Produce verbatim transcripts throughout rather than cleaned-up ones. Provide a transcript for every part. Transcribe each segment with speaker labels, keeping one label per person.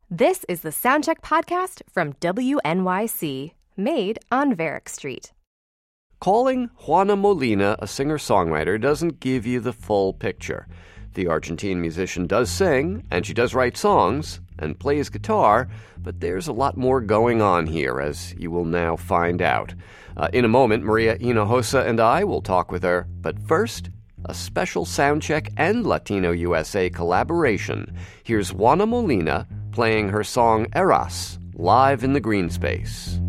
Speaker 1: This is the Soundcheck podcast from W N Y C, made on Varick Street.
Speaker 2: Calling Juana Molina a singer-songwriter doesn't give you the full picture. The Argentine musician does sing, and she does write songs, and plays guitar, but there's a lot more going on here, as you will now find out. Uh, in a moment, Maria Hinojosa and I will talk with her, but first, a special Soundcheck and Latino U S A collaboration. Here's Juana Molina playing her song Eras, live in the green space.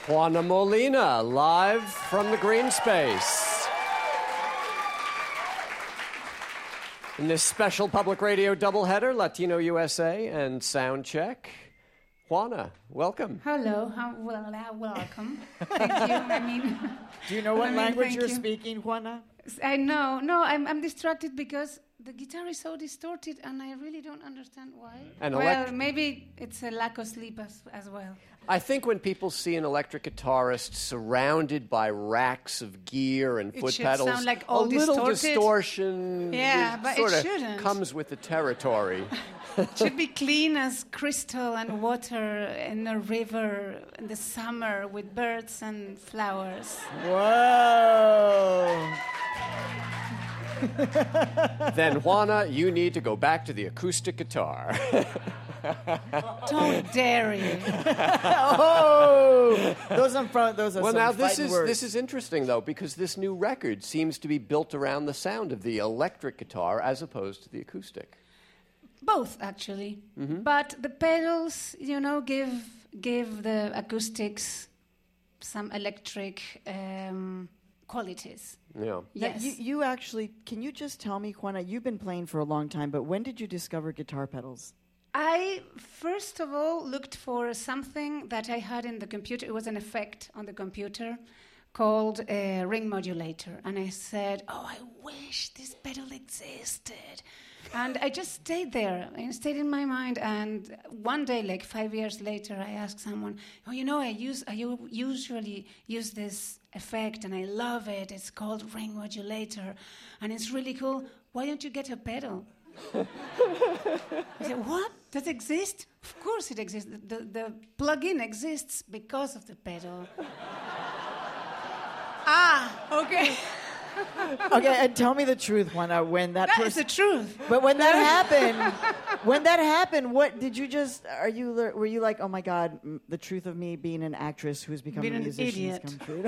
Speaker 2: Juana Molina, live from the green space. In this special public radio doubleheader, Latino U S A and Soundcheck. Juana, welcome.
Speaker 3: Hello, how, well, uh, welcome. Thank you. I mean,
Speaker 4: do you know what
Speaker 3: I mean,
Speaker 4: language you're
Speaker 3: you.
Speaker 4: speaking, Juana?
Speaker 3: I know. No, I'm, I'm distracted because the guitar is so distorted, and I really don't understand why.
Speaker 2: And
Speaker 3: well,
Speaker 2: elect-
Speaker 3: maybe it's a lack of sleep as, as well.
Speaker 2: I think when people see an electric guitarist surrounded by racks of gear and
Speaker 3: It
Speaker 2: foot
Speaker 3: should
Speaker 2: pedals,
Speaker 3: sound like all
Speaker 2: a little
Speaker 3: distorted.
Speaker 2: distortion
Speaker 3: Yeah, but it
Speaker 2: sort of
Speaker 3: shouldn't.
Speaker 2: comes with the territory.
Speaker 3: It should be clean as crystal and water in a river in the summer with birds and flowers.
Speaker 4: Whoa!
Speaker 2: Then, Juana, you need to go back to the acoustic guitar.
Speaker 3: Don't dare you.
Speaker 4: Oh! Those are, pro- those are
Speaker 2: Well,
Speaker 4: some
Speaker 2: now this
Speaker 4: fighting
Speaker 2: is
Speaker 4: words.
Speaker 2: this is interesting though, because this new record seems to be built around the sound of the electric guitar as opposed to the acoustic.
Speaker 3: Both, actually.
Speaker 2: Mm-hmm.
Speaker 3: But the pedals, you know, give give the acoustics some electric um, qualities.
Speaker 2: Yeah.
Speaker 4: Now,
Speaker 3: Yes.
Speaker 4: you, you actually, can you just tell me, Juana, you've been playing for a long time, but when did you discover guitar pedals?
Speaker 3: I, first of all, looked for something that I had in the computer. It was an effect on the computer called a ring modulator. And I said, oh, I wish this pedal existed. And I just stayed there. It stayed in my mind. And one day, like five years later, I asked someone, oh, you know, I use I u- usually use this effect, and I love it. It's called ring modulator. And it's really cool. Why don't you get a pedal? I said, what? Does it exist? Of course it exists. The, the, the plug-in exists because of the pedal. Ah, okay.
Speaker 4: Okay, and tell me the truth, Juana. When that,
Speaker 3: That
Speaker 4: person,
Speaker 3: is the truth.
Speaker 4: but when that happened, when that happened, what did you just? Are you? lear- Were you like, oh my God, m- the truth of me being an actress who's become
Speaker 3: Being
Speaker 4: a
Speaker 3: an
Speaker 4: musician has
Speaker 3: idiot.
Speaker 4: come true?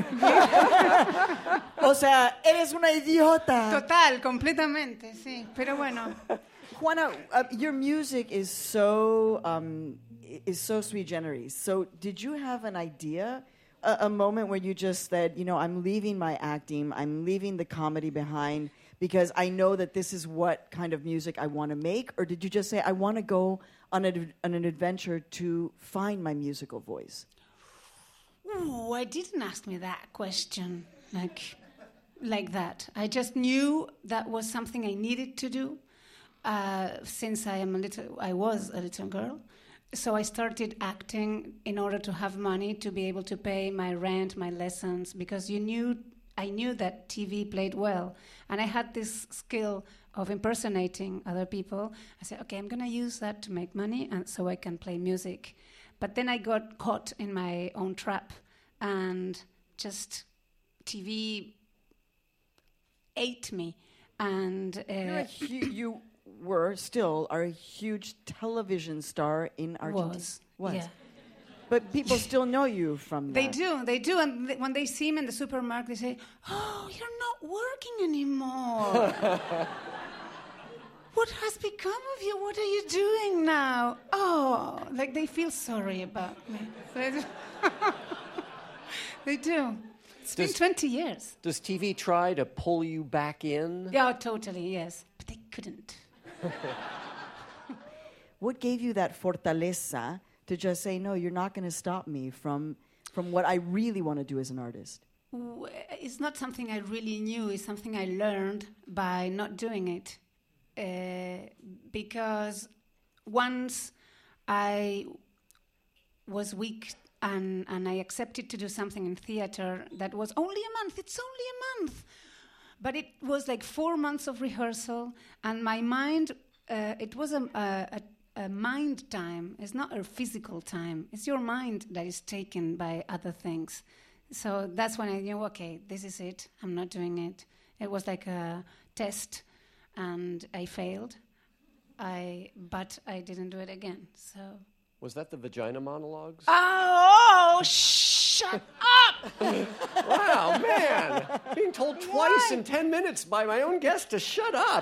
Speaker 4: O sea, eres una idiota.
Speaker 3: Total, completamente, sí. Pero bueno,
Speaker 4: Juana, uh, your music is so um, i- is so sui generis. So, did you have an idea, a, a moment where you just said, you know, I'm leaving my acting, I'm leaving the comedy behind because I know that this is what kind of music I want to make, or did you just say, I want to go on, a, on an adventure to find my musical voice?
Speaker 3: ooh, I didn't ask me that question like, like that. I just knew that was something I needed to do uh, since I am a little, I was a little girl. So I started acting in order to have money to be able to pay my rent, my lessons, because you knew I knew that T V played well, and I had this skill of impersonating other people. I said, okay, I'm going to use that to make money, and so I can play music. But then I got caught in my own trap, and just T V ate me, and uh,
Speaker 4: You're a hu- you were still are a huge television star in Argentina.
Speaker 3: was
Speaker 4: Was.
Speaker 3: yeah.
Speaker 4: But people still know you from that.
Speaker 3: They do, they do. And th- when they see me in the supermarket, they say, oh, you're not working anymore. What has become of you? What are you doing now? Oh, like they feel sorry about me. They do. They do. It's been
Speaker 2: Does-
Speaker 3: twenty years.
Speaker 2: Does T V try to pull you back in?
Speaker 3: Yeah, totally, yes. But they couldn't.
Speaker 4: What gave you that fortaleza to just say, no, you're not going to stop me from from what I really want to do as an artist?
Speaker 3: W- It's not something I really knew. It's something I learned by not doing it. Uh, because once I was weak and, and I accepted to do something in theater that was only a month. It's only a month. But it was like four months of rehearsal, and my mind, uh, it was a, a, a mind time. It's not a physical time. It's your mind that is taken by other things. So that's when I knew, okay, this is it. I'm not doing it. It was like a test, and I failed. I, but I didn't do it again. So.
Speaker 2: Was that the vagina monologues?
Speaker 3: Oh, shut up!
Speaker 2: Wow, man! Being told twice in ten minutes by my own guest to shut up.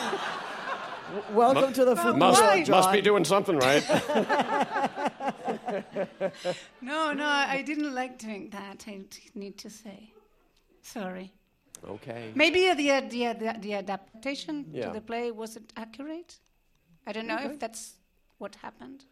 Speaker 4: Welcome to the food
Speaker 3: must-
Speaker 4: world, John.
Speaker 2: must be doing something right.
Speaker 3: No, no, I didn't like doing that, I need to say. Sorry.
Speaker 5: Okay.
Speaker 3: Maybe uh, the, uh, the, uh, the, the adaptation
Speaker 5: Yeah.
Speaker 3: to the play wasn't accurate. I don't know
Speaker 5: Okay.
Speaker 3: if that's what happened.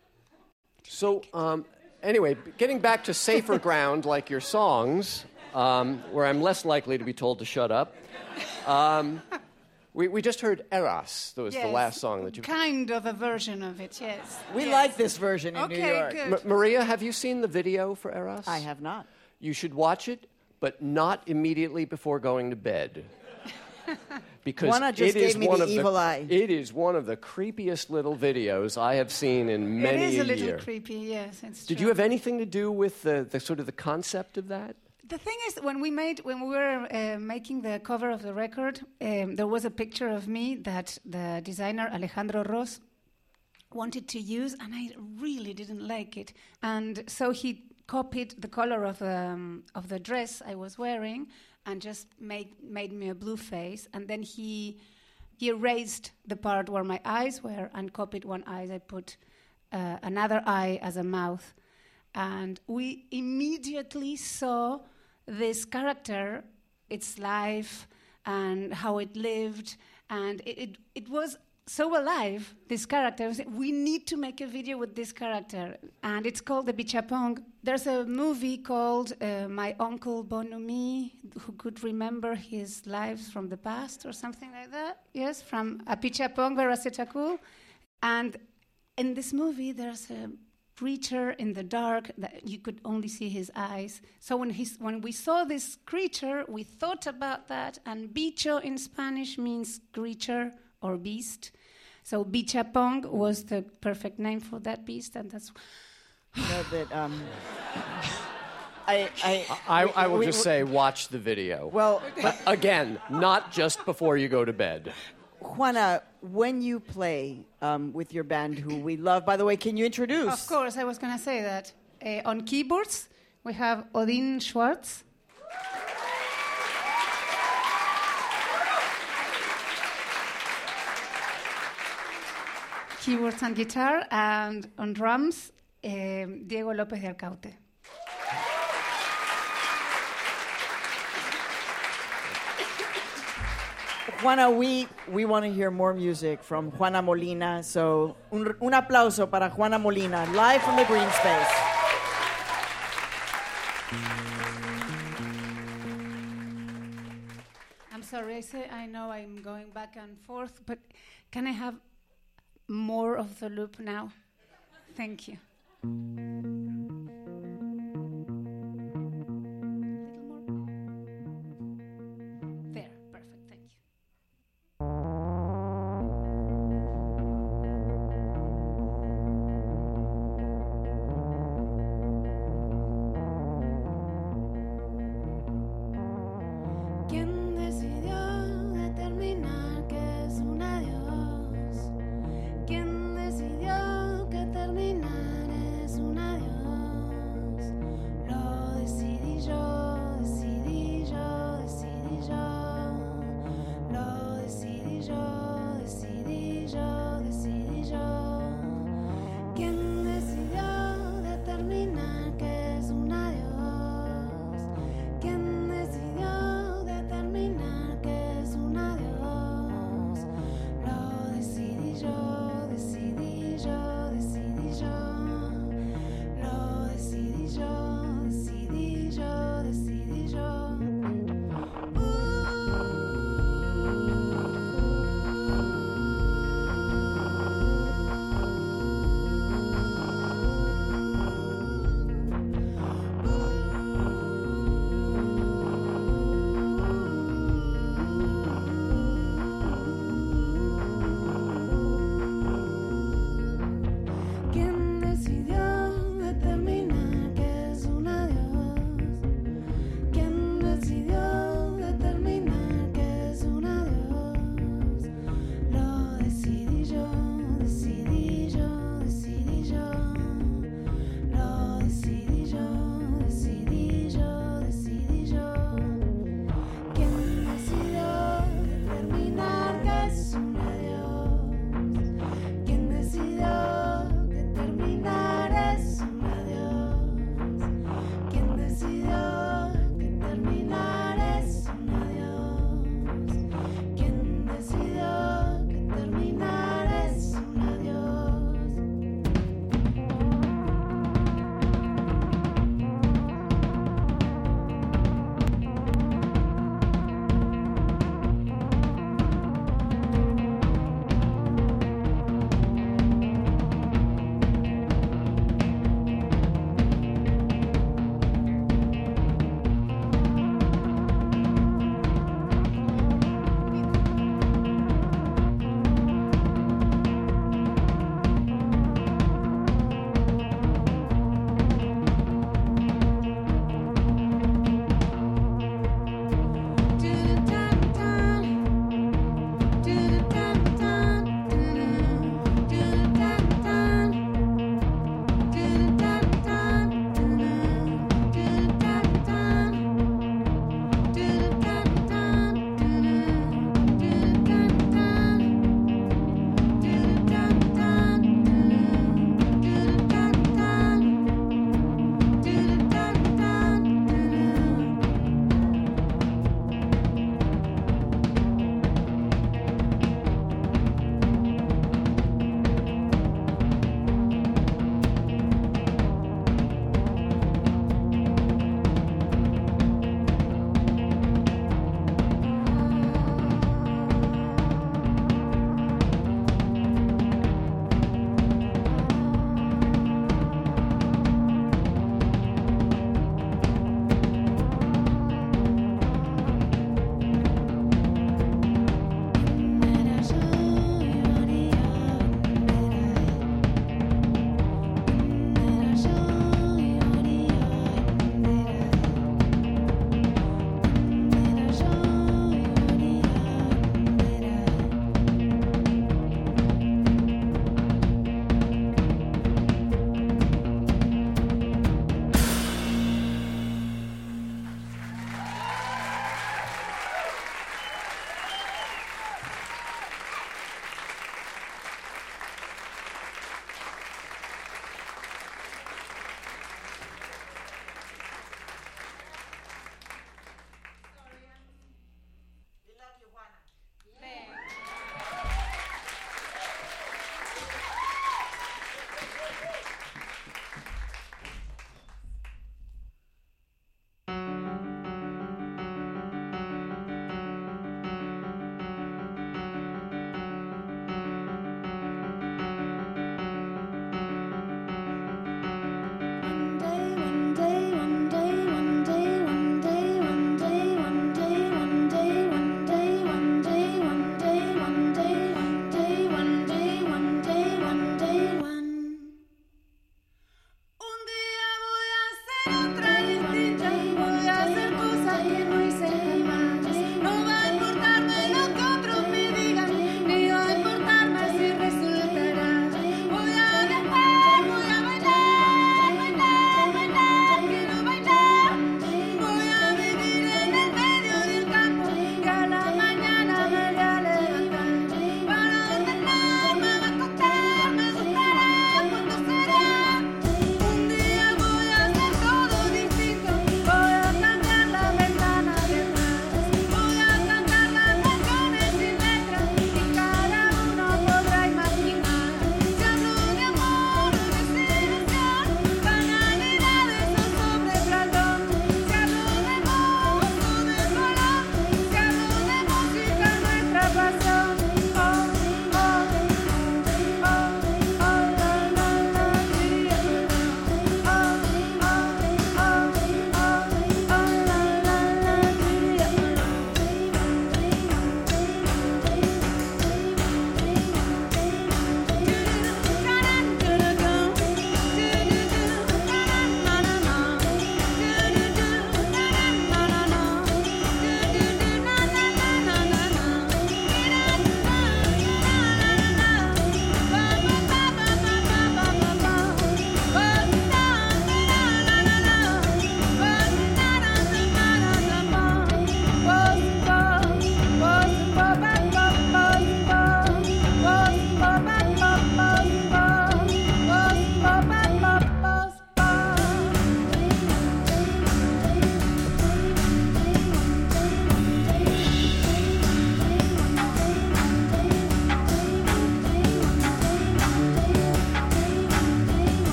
Speaker 5: So, um, anyway, b- getting back to safer ground like your songs, um, where I'm less likely to be told to shut up. Um, we, we just heard Eras. That was the
Speaker 3: Yes,
Speaker 5: last song that you...
Speaker 3: Kind of a version of it, yes.
Speaker 4: We
Speaker 3: Yes.
Speaker 4: like this version in
Speaker 3: Okay,
Speaker 4: New York.
Speaker 3: good.
Speaker 5: M- Maria, have you seen the video for Eras?
Speaker 4: I have not.
Speaker 5: You should watch it, but not immediately before going to bed. Because
Speaker 4: Juana just
Speaker 5: it is
Speaker 4: gave me
Speaker 5: one
Speaker 4: the
Speaker 5: of
Speaker 4: evil
Speaker 5: the,
Speaker 4: eye.
Speaker 5: It is one of the creepiest little videos I have seen in many
Speaker 3: It is a
Speaker 5: a
Speaker 3: little
Speaker 5: year.
Speaker 3: creepy, yes, it's
Speaker 5: Did
Speaker 3: true.
Speaker 5: you have anything to do with the, the sort of the concept of that?
Speaker 3: The thing is, when we made, when we were uh, making the cover of the record, um, there was a picture of me that the designer Alejandro Ros wanted to use, and I really didn't like it. And so he copied the color of the um, of the dress I was wearing, and just made made me a blue face. And then he he erased the part where my eyes were and copied one eye. I put uh, another eye as a mouth, and we immediately saw this character, its life, and how it lived, and it, it, it was so alive, this character. We need to make a video with this character, and it's called The Bichapong. There's a movie called uh, My Uncle Bonumi, who could remember his lives from the past, or something like that, yes, from Apichapong Veracetakul. And in this movie, there's a creature in the dark that you could only see his eyes. So when he's, when we saw this creature, we thought about that, and bicho in Spanish means creature or beast. So Bichapong was the perfect name for that beast, and that's...
Speaker 4: You know that, um, I, I,
Speaker 5: I, I will
Speaker 4: we-
Speaker 5: just
Speaker 4: we-
Speaker 5: say, watch the video.
Speaker 4: Well,
Speaker 5: Uh, again, not just before you go to bed.
Speaker 4: Juana, when you play um, with your band, who we love, by the way, can you introduce?
Speaker 3: Of course, I was going to say that. Uh, on keyboards, we have Odin Schwartz. Keyboards and guitar, and on drums, um, Diego López de Arcaute.
Speaker 4: Juana, we, we want to hear more music from Juana Molina, so un, un aplauso para Juana Molina, live from the Green Space.
Speaker 3: I'm sorry, I say I know I'm going back and forth, but can I have more of the loop now? Thank you. Little more. There, perfect, thank you. ¿Quién decidió determinar que es un adiós? ¿Quién decidió que terminar es un adiós?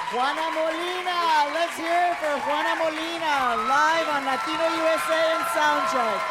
Speaker 4: Juana Molina. Let's hear it for Juana Molina, live on Latino U S A and Soundcheck.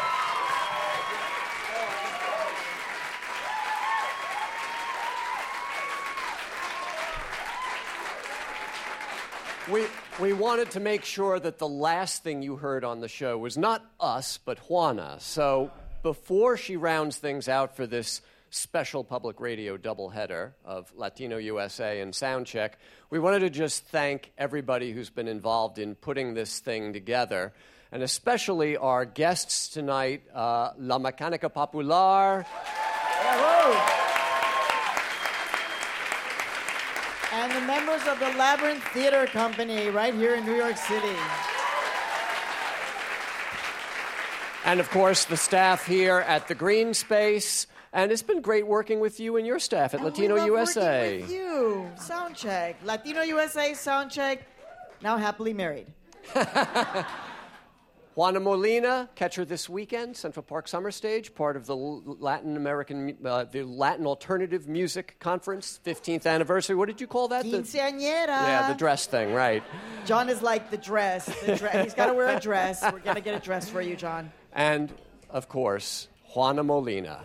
Speaker 5: We, we wanted to make sure that the last thing you heard on the show was not us, but Juana. So before she rounds things out for this special public radio doubleheader of Latino U S A and Soundcheck, we wanted to just thank everybody who's been involved in putting this thing together, and especially our guests tonight, uh, La Mecánica Popular.
Speaker 4: Hello. And the members of the Labyrinth Theater Company right here in New York City.
Speaker 5: And, of course, the staff here at the Green Space. And it's been great working with you and your staff at
Speaker 4: and
Speaker 5: Latino
Speaker 4: we love
Speaker 5: U S A.
Speaker 4: Working with you. Soundcheck. Latino U S A, Soundcheck, now happily married.
Speaker 5: Juana Molina, catch her this weekend, Central Park Summer Stage, part of the Latin American, uh, the Latin Alternative Music Conference, fifteenth anniversary. What did you call that?
Speaker 4: Quinceañera.
Speaker 5: The, yeah, the dress thing, right.
Speaker 4: John is like the dress. The dre- he's got to wear a dress. We're going to get a dress for you, John.
Speaker 5: And, of course, Juana Molina.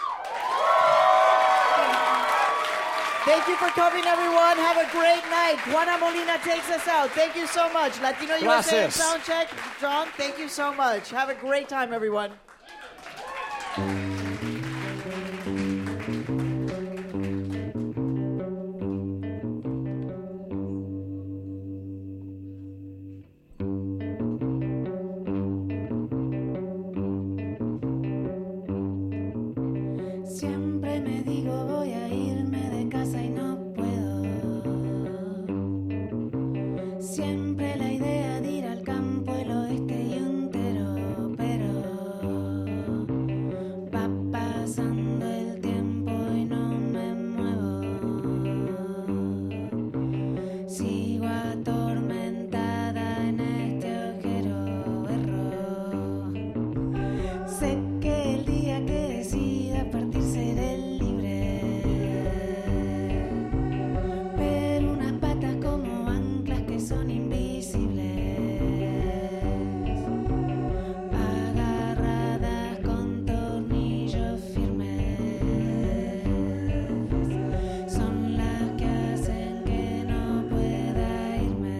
Speaker 4: Thank you for coming, everyone. Have a great night. Juana Molina takes us out. Thank you so much. Latino U S A and Soundcheck. John, thank you so much. Have a great time, everyone.
Speaker 3: Siempre me digo voy a irme de casa y no puedo. Siempre la idea de ir al campo, el oeste y un tero, pero va pasando el tiempo y no me muevo. Sigo atormentada en este ojero error. Sé que el día que decida partir seré libre, pero unas patas como anclas que son invisibles, agarradas con tornillos firmes, son las que hacen que no pueda irme.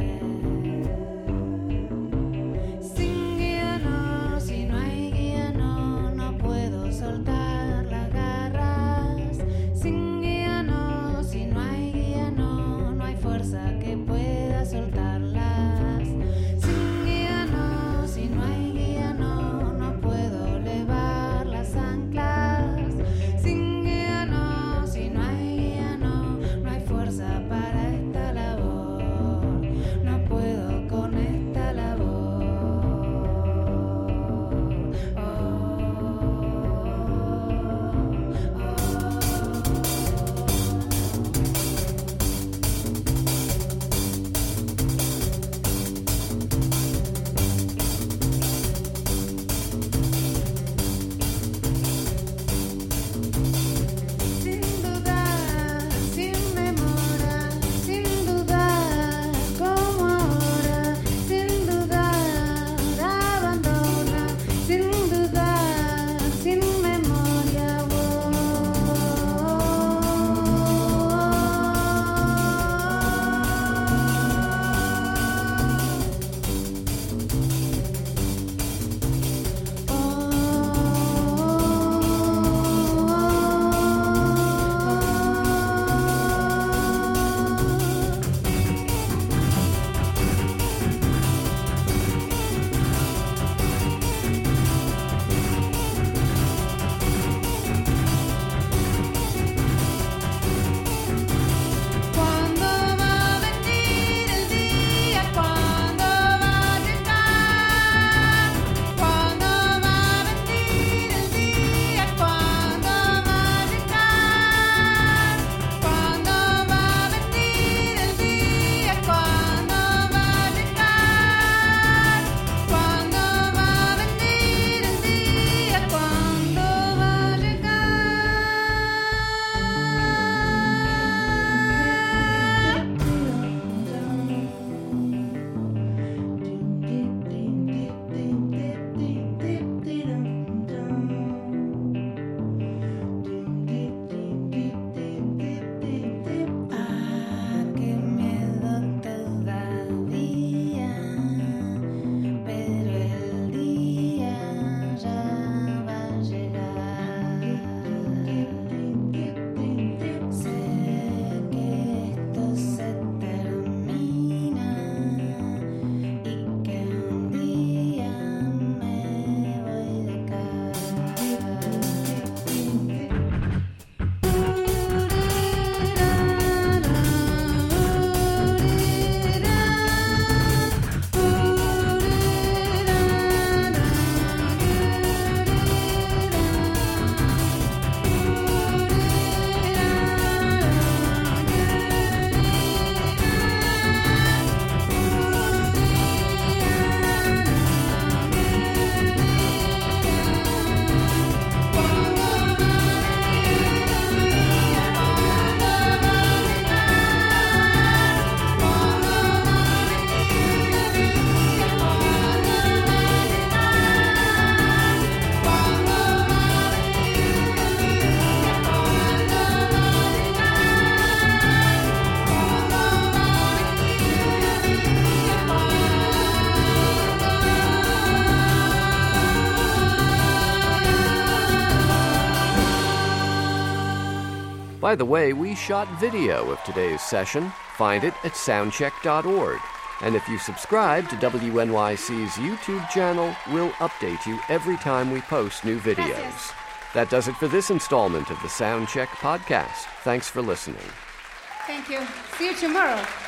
Speaker 2: By the way, we shot video of today's session. Find it at soundcheck dot org. And if you subscribe to W N Y C's YouTube channel, we'll update you every time we post new videos.
Speaker 3: Gracias.
Speaker 2: That does it for this installment of the Soundcheck podcast. Thanks for listening.
Speaker 3: Thank you. See you tomorrow.